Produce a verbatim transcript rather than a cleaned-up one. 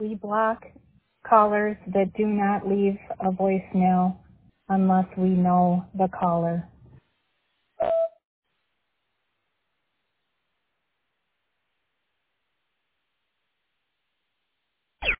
We block callers that do not leave a voicemail unless we know the caller.